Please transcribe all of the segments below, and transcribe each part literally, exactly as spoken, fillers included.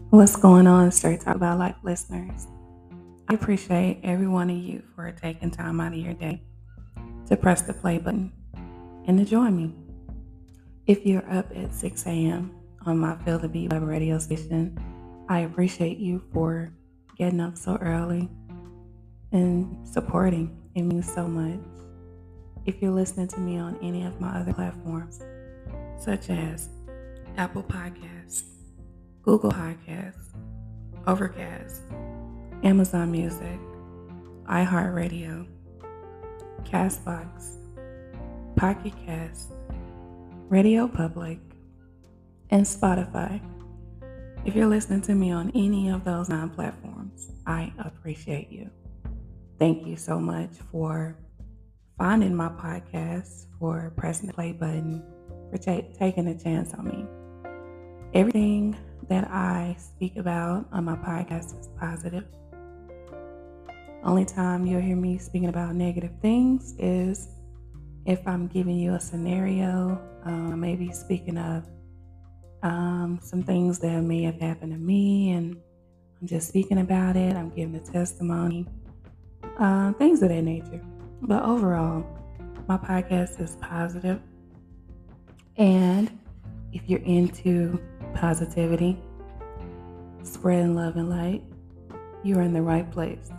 What's going on, Straight Talk About Life listeners? I appreciate every one of you for taking time out of your day to press the play button and to join me. If you're up at six a.m. on my Feel the Beat web radio station, I appreciate you for getting up so early and supporting. It means so much. If you're listening to me on any of my other platforms, such as Apple Podcasts, Google Podcasts, Overcast, Amazon Music, iHeartRadio, Castbox, Pocket Cast, Radio Public, and Spotify. If you're listening to me on any of those nine platforms, I appreciate you. Thank you so much for finding my podcast, for pressing the play button, for ta- taking a chance on me. Everything that I speak about on my podcast is positive. Only time you'll hear me speaking about negative things is if I'm giving you a scenario, um, maybe speaking of um, some things that may have happened to me, and I'm just speaking about it. I'm giving a testimony, uh, things of that nature. But overall, my podcast is positive, and if you're into positivity, spreading love and light, you're in the right place.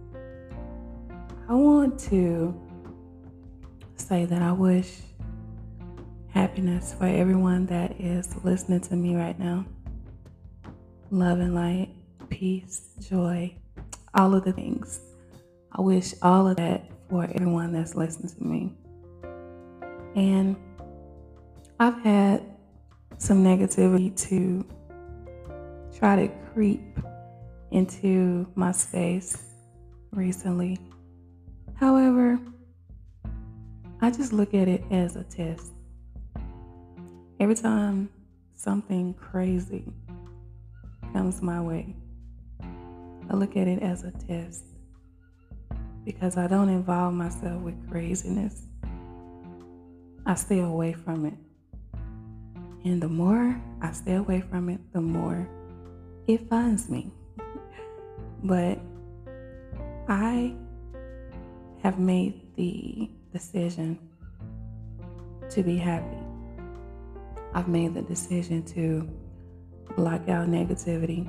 I want to say that I wish happiness for everyone that is listening to me right now. Love and light, peace, joy, all of the things. I wish all of that for everyone that's listening to me. And I've had some negativity to try to creep into my space recently. However, I just look at it as a test. Every time something crazy comes my way, I look at it as a test because I don't involve myself with craziness. I stay away from it. And the more I stay away from it, the more it finds me. But I have made the decision to be happy. I've made the decision to block out negativity.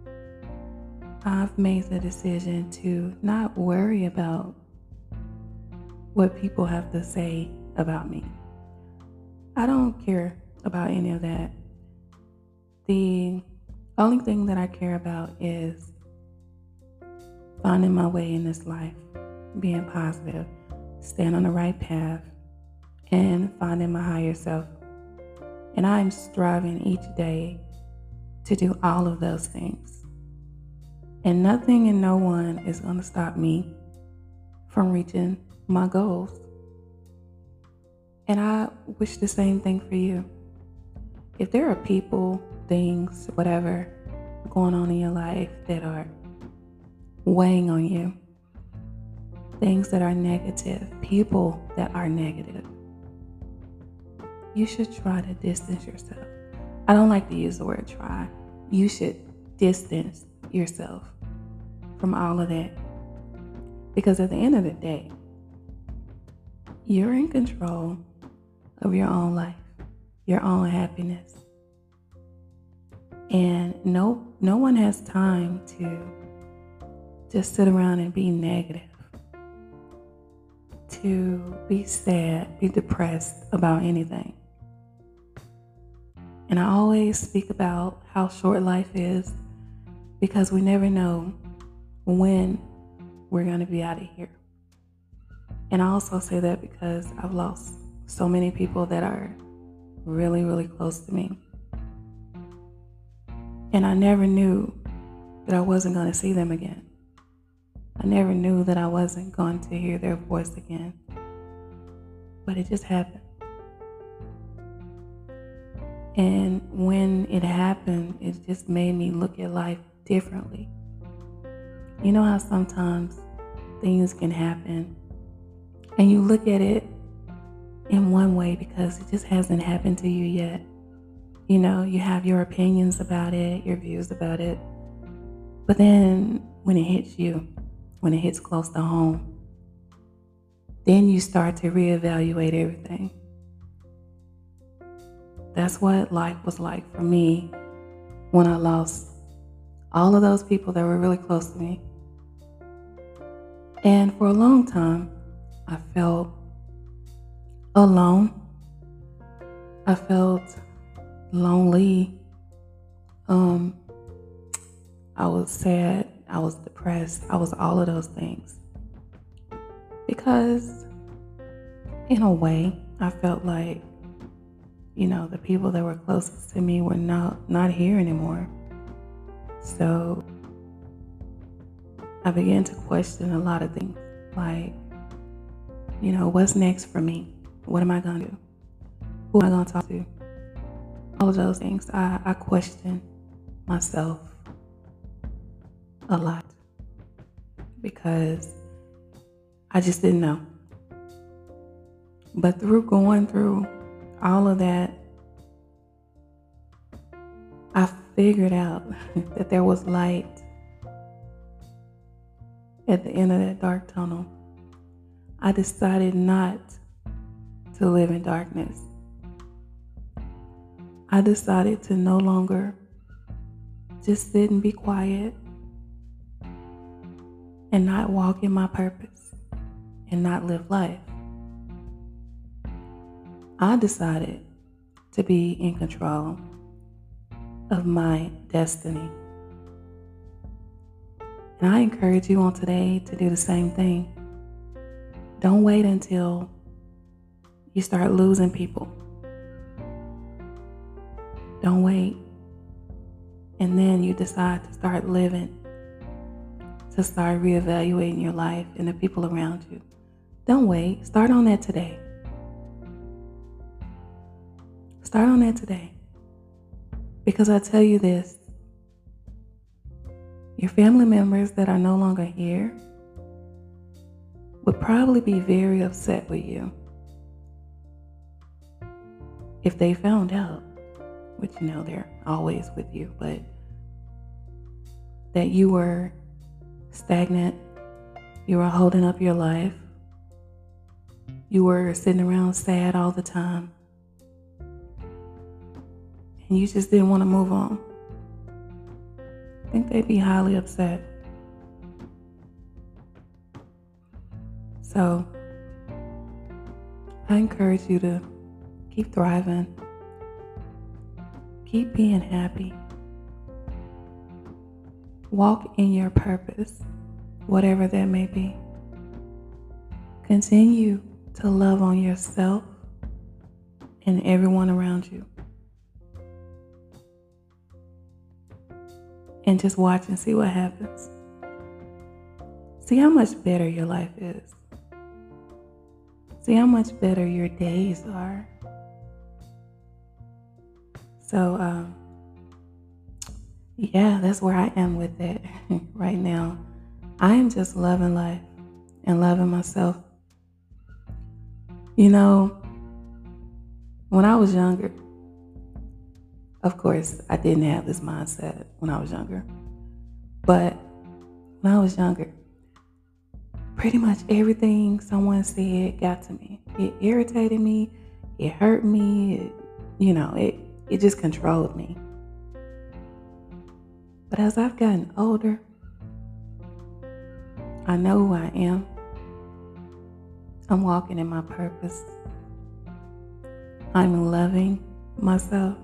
I've made the decision to not worry about what people have to say about me. I don't care about any of that. The only thing that I care about is finding my way in this life, being positive, staying on the right path, and finding my higher self. And I'm striving each day to do all of those things. And nothing and no one is going to stop me from reaching my goals. And I wish the same thing for you. If there are people, things, whatever going on in your life that are weighing on you, things that are negative, people that are negative, you should try to distance yourself. I don't like to use the word try. You should distance yourself from all of that. Because at the end of the day, you're in control of your own life, your own happiness. And no no one has time to just sit around and be negative, to be sad, be depressed about anything. And I always speak about how short life is because we never know when we're going to be out of here. And I also say that because I've lost so many people that are really, really close to me. And I never knew that I wasn't going to see them again. I never knew that I wasn't going to hear their voice again. But it just happened. And when it happened, it just made me look at life differently. You know how sometimes things can happen and you look at it in one way because it just hasn't happened to you yet. You know, you have your opinions about it, your views about it. But then when it hits you, when it hits close to home, then you start to reevaluate everything. That's what life was like for me when I lost all of those people that were really close to me. And for a long time, I felt alone. I felt lonely. Um, I was sad. I was depressed. I was all of those things. Because in a way, I felt like, you know, the people that were closest to me were not, not here anymore. So I began to question a lot of things. Like, you know, what's next for me? What am I going to do? Who am I going to talk to? All of those things. I, I question myself a lot because I just didn't know. But through going through all of that, I figured out that there was light at the end of that dark tunnel. I decided not to live in darkness. I decided to no longer just sit and be quiet and not walk in my purpose and not live life. I decided to be in control of my destiny. And I encourage you on today to do the same thing. Don't wait until you start losing people. Don't wait. And then you decide to start living, to start reevaluating your life and the people around you. Don't wait. Start on that today. Start on that today. Because I tell you this, your family members that are no longer here would probably be very upset with you if they found out, which you know they're always with you, but that you were stagnant, you were holding up your life, you were sitting around sad all the time, and you just didn't want to move on. I think they'd be highly upset. So I encourage you to keep thriving, keep being happy, walk in your purpose, whatever that may be. Continue to love on yourself and everyone around you. And just watch and see what happens. See how much better your life is. See how much better your days are. So, um, yeah, that's where I am with it right now. I am just loving life and loving myself. You know, when I was younger, of course, I didn't have this mindset when I was younger. But when I was younger, pretty much everything someone said got to me. It irritated me. It hurt me. It, you know, it, it just controlled me. But as I've gotten older, I know who I am. I'm walking in my purpose. I'm loving myself.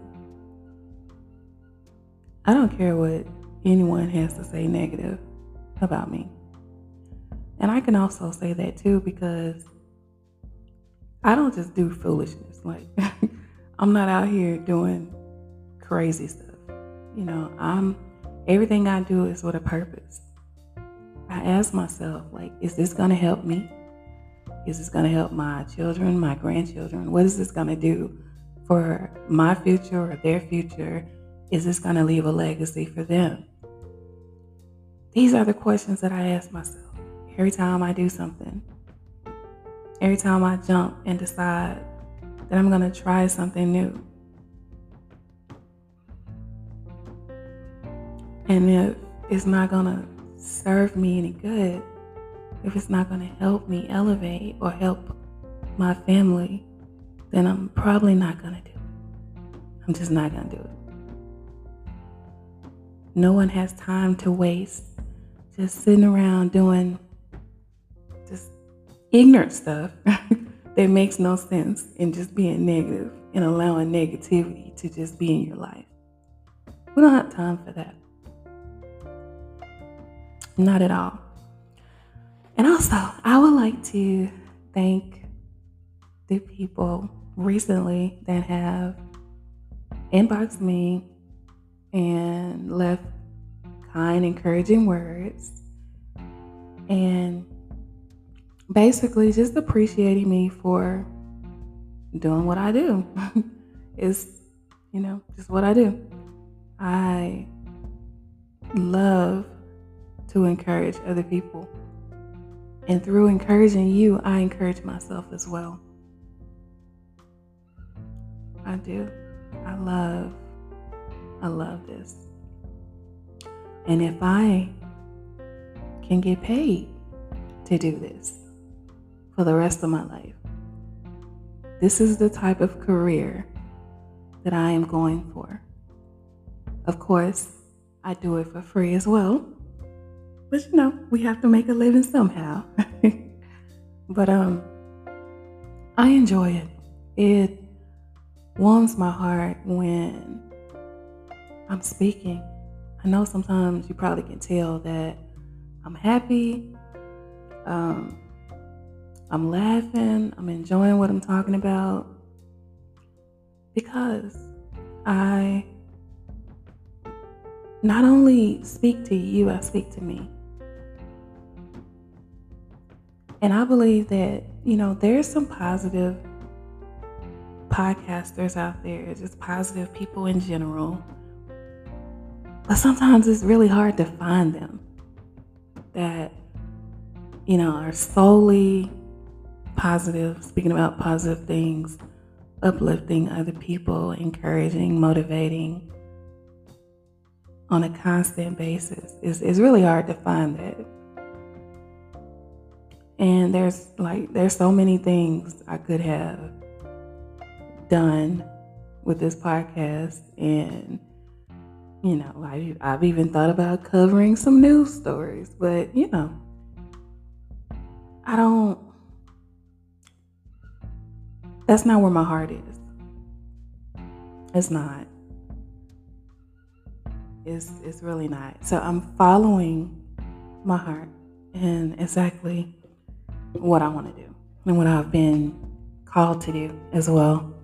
I don't care what anyone has to say negative about me. And I can also say that too because I don't just do foolishness. Like, I'm not out here doing crazy stuff. You know, I'm everything I do is with a purpose. I ask myself, like, is this going to help me? Is this going to help my children, my grandchildren? What is this going to do for my future or their future? Is this going to leave a legacy for them? These are the questions that I ask myself every time I do something. Every time I jump and decide that I'm going to try something new. And if it's not going to serve me any good, if it's not going to help me elevate or help my family, then I'm probably not going to do it. I'm just not going to do it. No one has time to waste just sitting around doing just ignorant stuff that makes no sense and just being negative and allowing negativity to just be in your life. We don't have time for that. Not at all. And also, I would like to thank the people recently that have inboxed me and left kind, encouraging words, and basically just appreciating me for doing what I do. It's, you know, just what I do. I love to encourage other people. And through encouraging you, I encourage myself as well. I do. I love, I love this. And if I can get paid to do this for the rest of my life, this is the type of career that I am going for. Of course, I do it for free as well. But you know, we have to make a living somehow. But um, I enjoy it. It warms my heart when I'm speaking. I know sometimes you probably can tell that I'm happy, um, I'm laughing, I'm enjoying what I'm talking about, because I not only speak to you, I speak to me. And I believe that, you know, there's some positive podcasters out there, just positive people in general. But sometimes it's really hard to find them that, you know, are solely positive, speaking about positive things, uplifting other people, encouraging, motivating on a constant basis. It's, it's really hard to find that. And there's like, there's so many things I could have done with this podcast. And, you know, I, I've even thought about covering some news stories, but, you know, I don't, that's not where my heart is. It's not. It's, it's really not. So I'm following my heart and exactly what I want to do and what I've been called to do as well.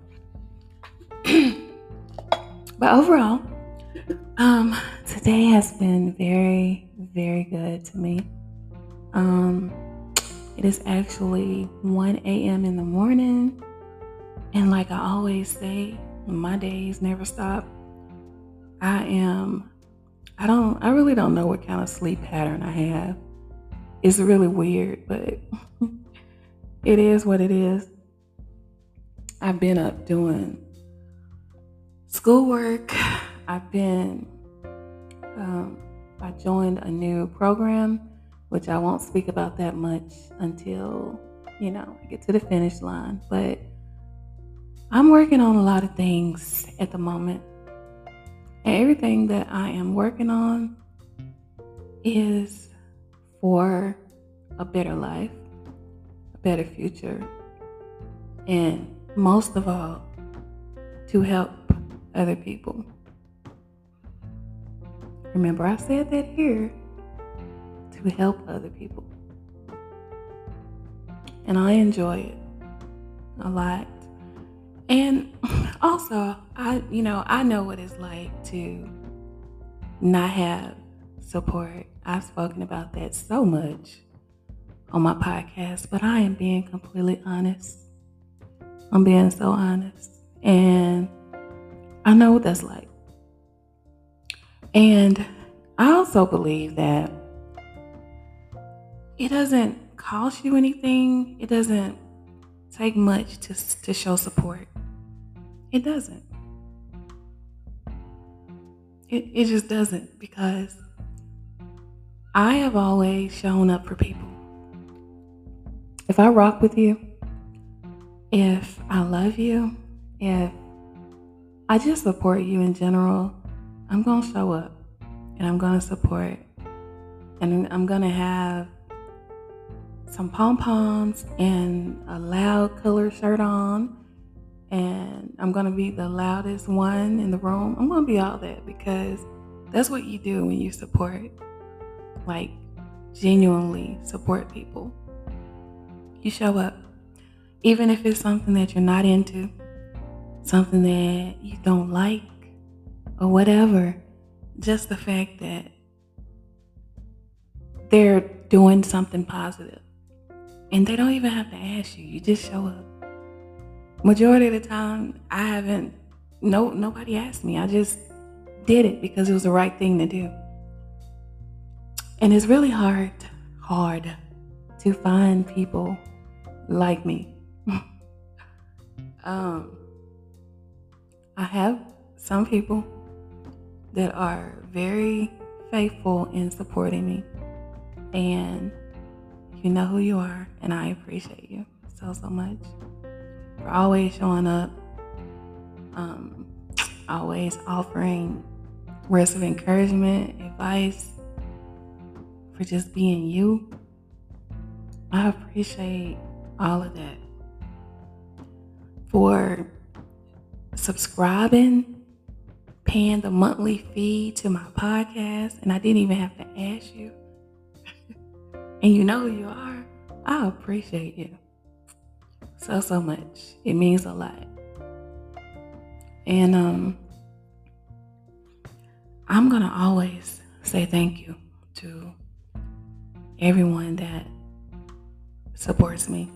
But overall, um, today has been very, very good to me. Um, it is actually one a.m. in the morning. And like I always say, my days never stop. I am, I don't, I really don't know what kind of sleep pattern I have. It's really weird, but it is what it is. I've been up doing schoolwork. I've been, um, I joined a new program, which I won't speak about that much until, you know, I get to the finish line. But I'm working on a lot of things at the moment. And everything that I am working on is for a better life, a better future, and most of all, to help other people. Remember, I said that here, to help other people. And I enjoy it a lot. And also, I, you know, I know what it's like to not have support. I've spoken about that so much on my podcast, but I am being completely honest. I'm being so honest. And I know what that's like. And I also believe that it doesn't cost you anything. It doesn't take much to to show support. It doesn't. It, it just doesn't, because I have always shown up for people. If I rock with you, if I love you, if I just support you in general, I'm going to show up and I'm going to support, and I'm going to have some pom-poms and a loud color shirt on, and I'm going to be the loudest one in the room. I'm going to be all that, because that's what you do when you support, like genuinely support people. You show up, even if it's something that you're not into, something that you don't like, or whatever. Just the fact that they're doing something positive, and they don't even have to ask you. You just show up. Majority of the time, I haven't, no, nobody asked me. I just did it because it was the right thing to do. And it's really hard, hard to find people like me. um, I have some people that are very faithful in supporting me, and you know who you are, and I appreciate you so, so much for always showing up, um, always offering words of encouragement, advice, for just being you. I appreciate all of that. For subscribing, paying the monthly fee to my podcast, and I didn't even have to ask you. And you know who you are. I appreciate you so, so much. It means a lot. And um, I'm going to always say thank you to everyone that supports me.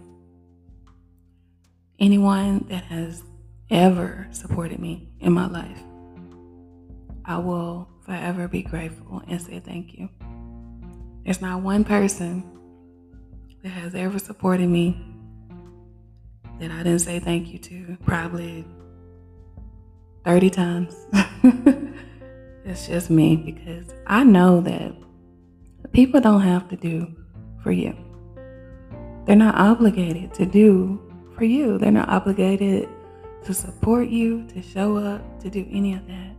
Anyone that has ever supported me in my life, I will forever be grateful and say thank you. There's not one person that has ever supported me that I didn't say thank you to, probably thirty times. It's just me, because I know that people don't have to do for you. They're not obligated to do for you. They're not obligated to support you, to show up, to do any of that.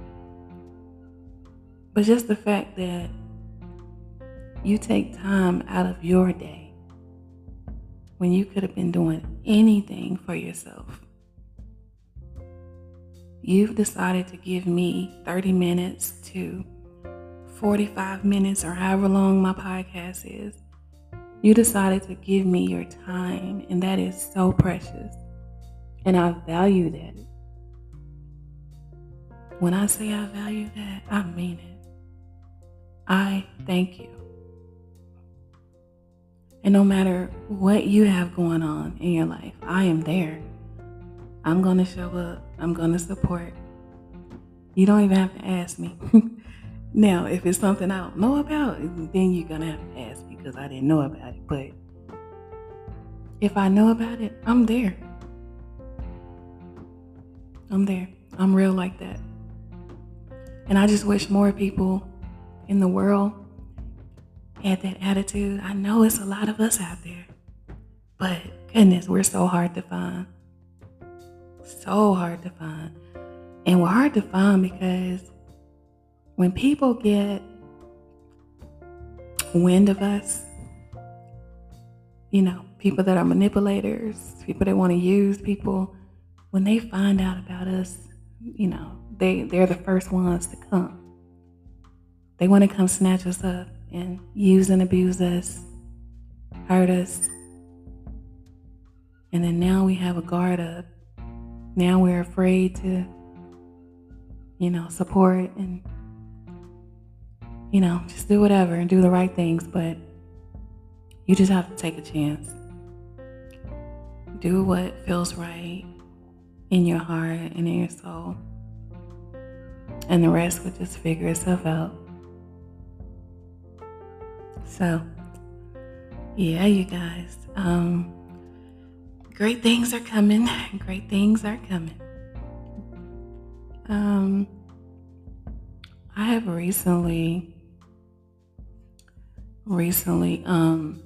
But just the fact that you take time out of your day when you could have been doing anything for yourself. You've decided to give me thirty minutes to forty-five minutes, or however long my podcast is. You decided to give me your time, and that is so precious. And I value that. When I say I value that, I mean it. I thank you. And no matter what you have going on in your life, I am there. I'm going to show up. I'm going to support. You don't even have to ask me. Now, if it's something I don't know about, then you're going to have to ask me, because I didn't know about it. But if I know about it, I'm there. I'm there. I'm real like that. And I just wish more people in the world had that attitude. I know it's a lot of us out there, but goodness, we're so hard to find. So hard to find. And we're hard to find because when people get wind of us, you know, people that are manipulators, people that want to use people, when they find out about us, you know, they, they're the first ones to come. They want to come snatch us up and use and abuse us, hurt us. And then now we have a guard up. Now we're afraid to, you know, support and, you know, just do whatever and do the right things. But you just have to take a chance. Do what feels right in your heart and in your soul. And the rest will just figure itself out. So, yeah, you guys. Um, great things are coming. Great things are coming. Um, I have recently, recently um,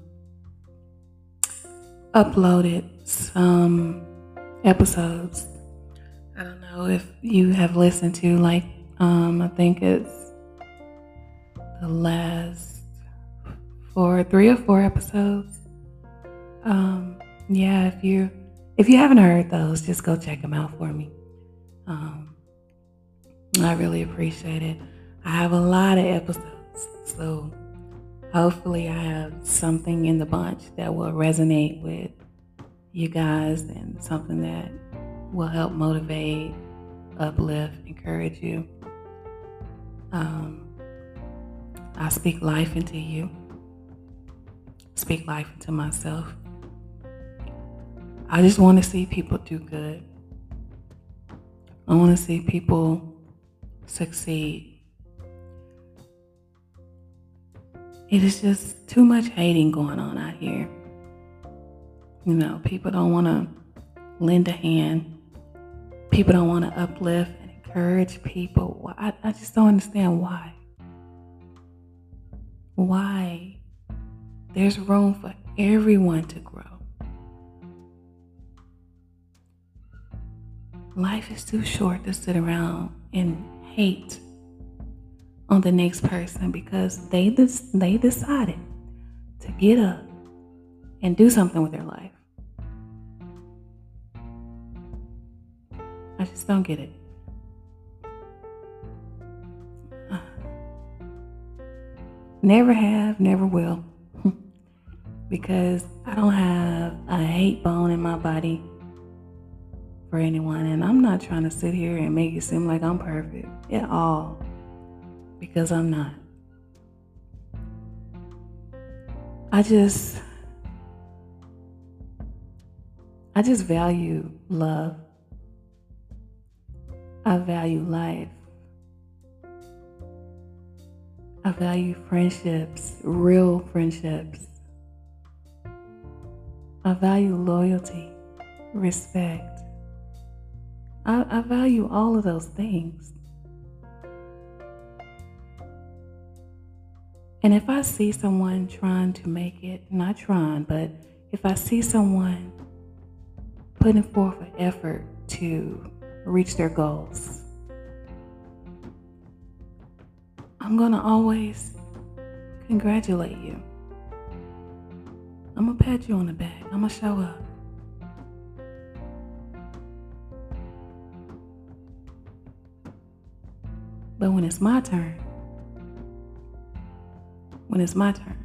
uploaded some episodes. I don't know if you have listened to, like, um, I think it's the last four, three or four episodes. Um, yeah, if you if you haven't heard those, just go check them out for me. Um, I really appreciate it. I have a lot of episodes, so hopefully I have something in the bunch that will resonate with you guys and something that will help motivate, uplift, encourage you. Um, I speak life into you, speak life into myself. I just want to see people do good. I want to see people succeed. It is just too much hating going on out here. You know, people don't want to lend a hand. People don't want to uplift and encourage people. I, I just don't understand why. Why? There's room for everyone to grow. Life is too short to sit around and hate on the next person because they they decided to get up and do something with their life. I just don't get it. Never have, never will. Because I don't have a hate bone in my body for anyone. And I'm not trying to sit here and make it seem like I'm perfect at all. Because I'm not. I just, I just value love. I value life. I value friendships, real friendships. I value loyalty, respect. I, I value all of those things. And if I see someone trying to make it, not trying, but if I see someone putting forth an effort to reach their goals, I'm going to always congratulate you. I'm going to pat you on the back. I'm going to show up. But when it's my turn, when it's my turn,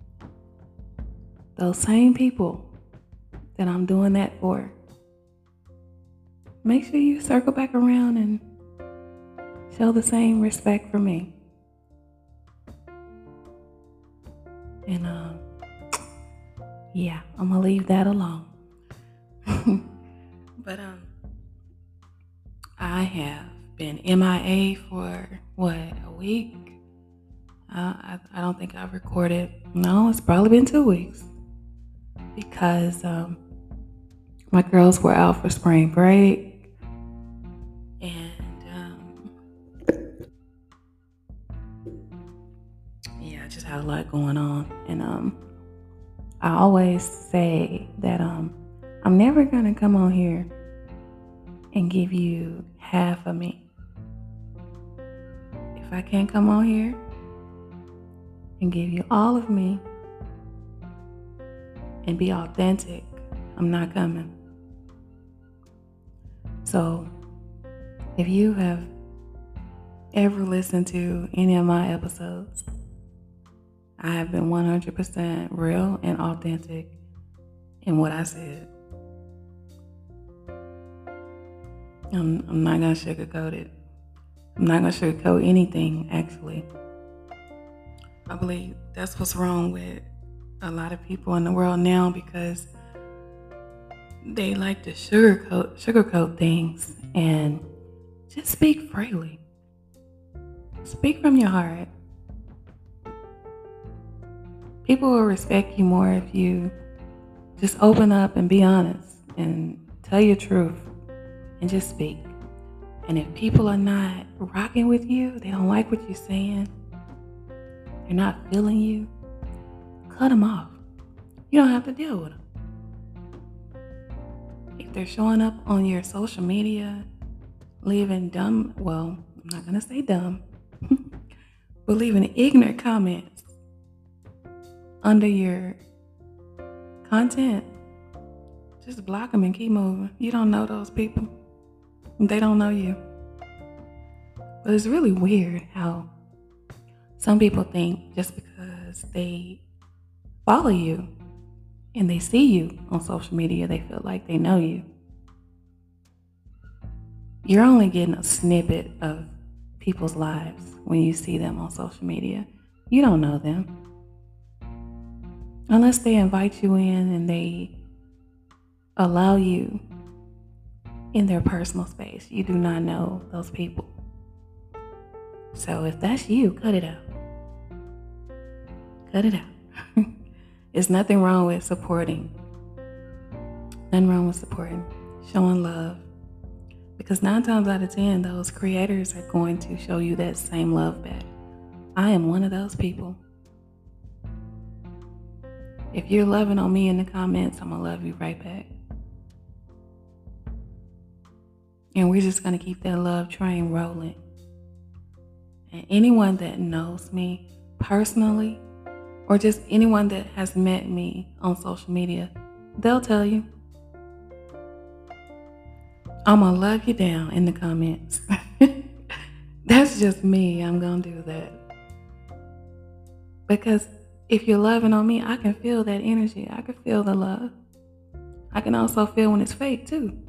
those same people that I'm doing that for, make sure you circle back around and show the same respect for me. And um, yeah, I'm gonna leave that alone. But um, I have been M I A for what, a week? Uh, I I don't think I've recorded. No, it's probably been two weeks because um, my girls were out for spring break, and um, yeah, I just had a lot going on, and um. I always say that um, I'm never going to come on here and give you half of me. If I can't come on here and give you all of me and be authentic, I'm not coming. So if you have ever listened to any of my episodes, I have been one hundred percent real and authentic in what I said. I'm, I'm not going to sugarcoat it. I'm not going to sugarcoat anything, actually. I believe that's what's wrong with a lot of people in the world now, because they like to sugarcoat, sugarcoat things and just speak freely. Speak from your heart. People will respect you more if you just open up and be honest and tell your truth and just speak. And if people are not rocking with you, they don't like what you're saying, they're not feeling you, cut them off. You don't have to deal with them. If they're showing up on your social media, leaving dumb, well, I'm not going to say dumb, but leaving ignorant comments under your content, just block them and keep moving. You don't know those people. They don't know you. But it's really weird how some people think just because they follow you and they see you on social media, they feel like they know you. You're only getting a snippet of people's lives when you see them on social media. You don't know them. Unless they invite you in and they allow you in their personal space, you do not know those people. So if that's you, cut it out. Cut it out. There's nothing wrong with supporting. Nothing wrong with supporting, showing love. Because nine times out of ten, those creators are going to show you that same love back. I am one of those people. If you're loving on me in the comments, I'm going to love you right back. And we're just going to keep that love train rolling. And anyone that knows me personally, or just anyone that has met me on social media, they'll tell you, I'm going to love you down in the comments. That's just me. I'm going to do that. Because if you're loving on me, I can feel that energy. I can feel the love. I can also feel when it's fake too.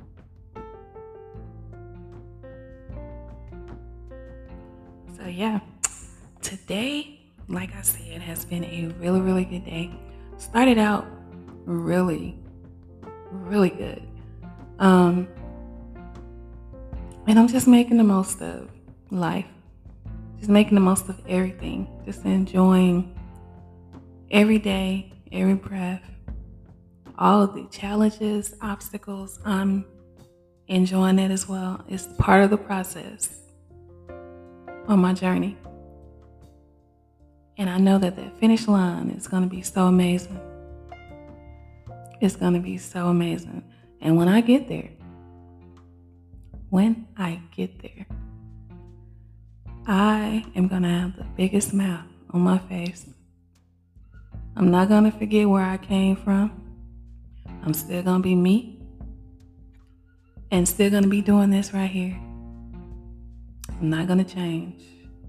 So yeah, today, like I said, has been a really, really good day. Started out really, really good. Um, and I'm just making the most of life. Just making the most of everything. Just enjoying every day, every breath, all of the challenges, obstacles. I'm enjoying it as well. It's part of the process on my journey. And I know that that finish line is going to be so amazing. It's going to be so amazing. And when I get there, when I get there, I am going to have the biggest smile on my face. I'm not going to forget where I came from. I'm still going to be me. And still going to be doing this right here. I'm not going to change.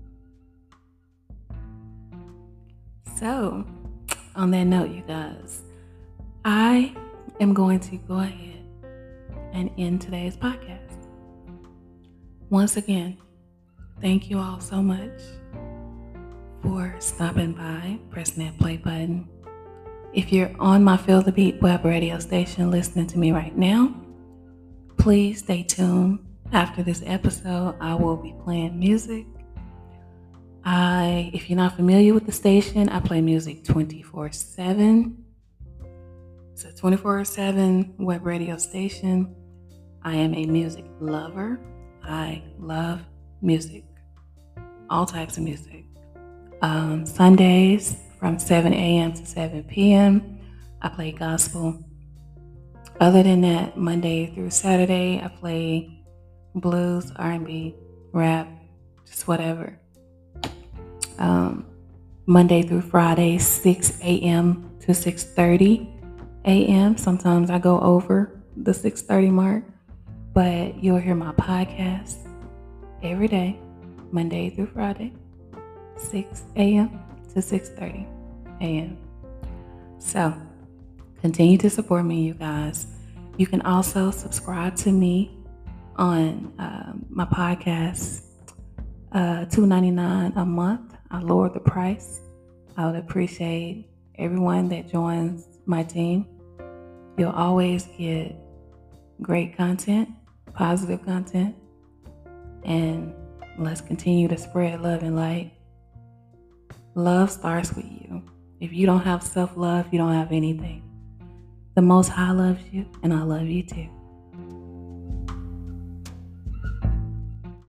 So, on that note, you guys, I am going to go ahead and end today's podcast. Once again, thank you all so much for stopping by, pressing that play button. If you're on my Feel the Beat web radio station listening to me right now, please stay tuned. After this episode, I will be playing music. I, if you're not familiar with the station, I play music twenty-four seven. It's a twenty-four seven web radio station. I am a music lover. I love music, all types of music. Um, Sundays from seven a.m. to seven p.m. I play gospel. Other than that, Monday through Saturday, I play blues, R and B, rap, just whatever. Um, Monday through Friday, six a.m. to six thirty a.m. Sometimes I go over the six thirty mark, but you'll hear my podcast every day, Monday through Friday, six a.m. to six thirty a.m. So, continue to support me, you guys. You can also subscribe to me on um, my podcast, uh, two dollars and ninety-nine cents a month. I lowered the price. I would appreciate everyone that joins my team. You'll always get great content, positive content, and let's continue to spread love and light. Love starts with you. If you don't have self-love, you don't have anything. The Most High loves you, and I love you too.